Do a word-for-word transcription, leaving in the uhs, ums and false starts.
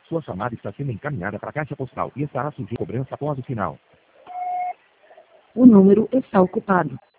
Sua chamada está sendo encaminhada para a caixa postal e estará sujeita a cobrança após o sinal. O número está ocupado.